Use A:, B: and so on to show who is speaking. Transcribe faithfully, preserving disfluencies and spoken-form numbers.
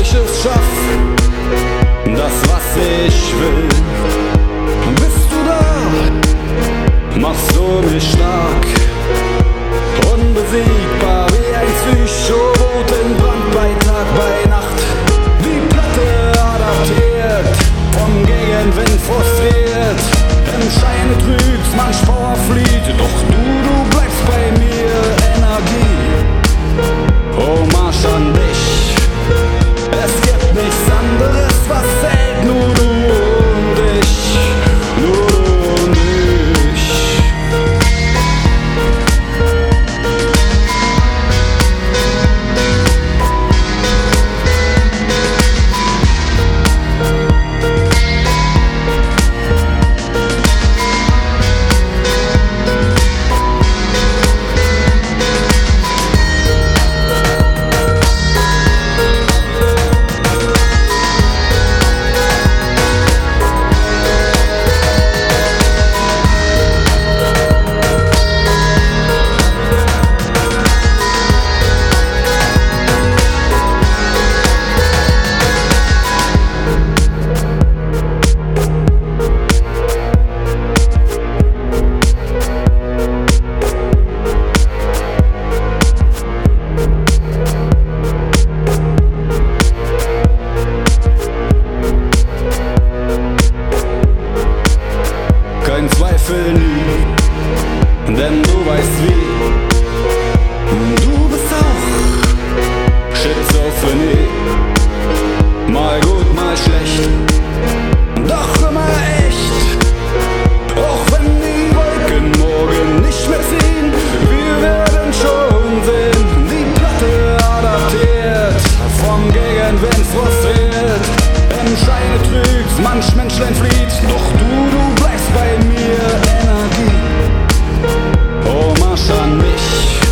A: ich es schaff, das was ich will. Bist du da, machst du mich stark, unbesiegbar wie ein Psychobot in Brand bei Tag, bei Nacht. Die Platte adaptiert, vom Gegenwind frustriert. Im Scheine trügst, manch Power flieht, doch du, du bleibst bei mir. Energie, Hommage an dich. Es gibt nichts anderes, was zählt, nur du und ich, nur du und ich. Kein Zweifel nie, denn du weißt wie. Du bist auch Schizophrenie, mal gut, mal schlecht, doch immer echt. Auch wenn die Wolken morgen nicht mehr ziehen, wir werden schon sehen. Die Platte adaptiert, vom Gegenwind frustriert. Im Scheine trügst, manch Menschlein flieht, doch du, du bleibst bei mir. Energie, Hommage an mich.